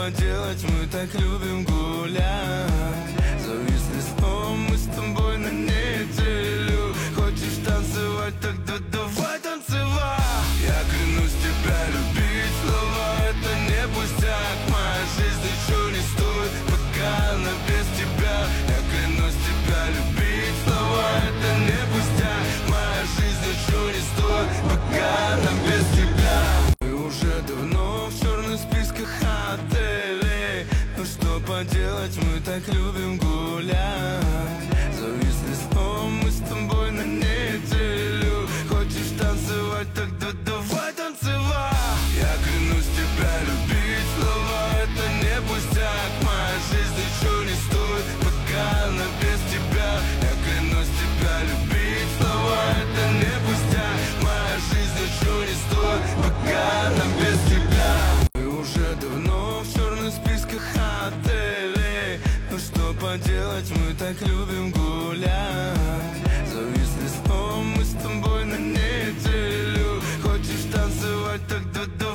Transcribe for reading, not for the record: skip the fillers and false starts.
поделать, мы так любим гулять. Зависли сном мы с тобой на неделю. Хочешь танцевать, тогда давай танцевать. Я клянусь тебя любить, слова это не пустяк. Моя жизнь ничего не стоит, пока она без тебя. Я клянусь тебя любить, слова это не пустяк. Моя жизнь ничего не стоит, пока она без тебя. Мы уже давно в черных списках отелей. Ну что поделать, мы так любим гулять. Зависли сном мы с тобой на неделю. Хочешь танцевать, тогда давай танцевать. Я клянусь тебя любить, слова это не пустяк. Моя жизнь ничего не стоит, пока она без тебя. Я клянусь тебя любить, слова это не пустяк. Моя жизнь ничего не стоит, пока она без тебя. Мы уже давно в черных списках отелей. Ну что поделать, мы так любим гулять. Зависли сном мы с тобой на неделю. Хочешь танцевать, тогда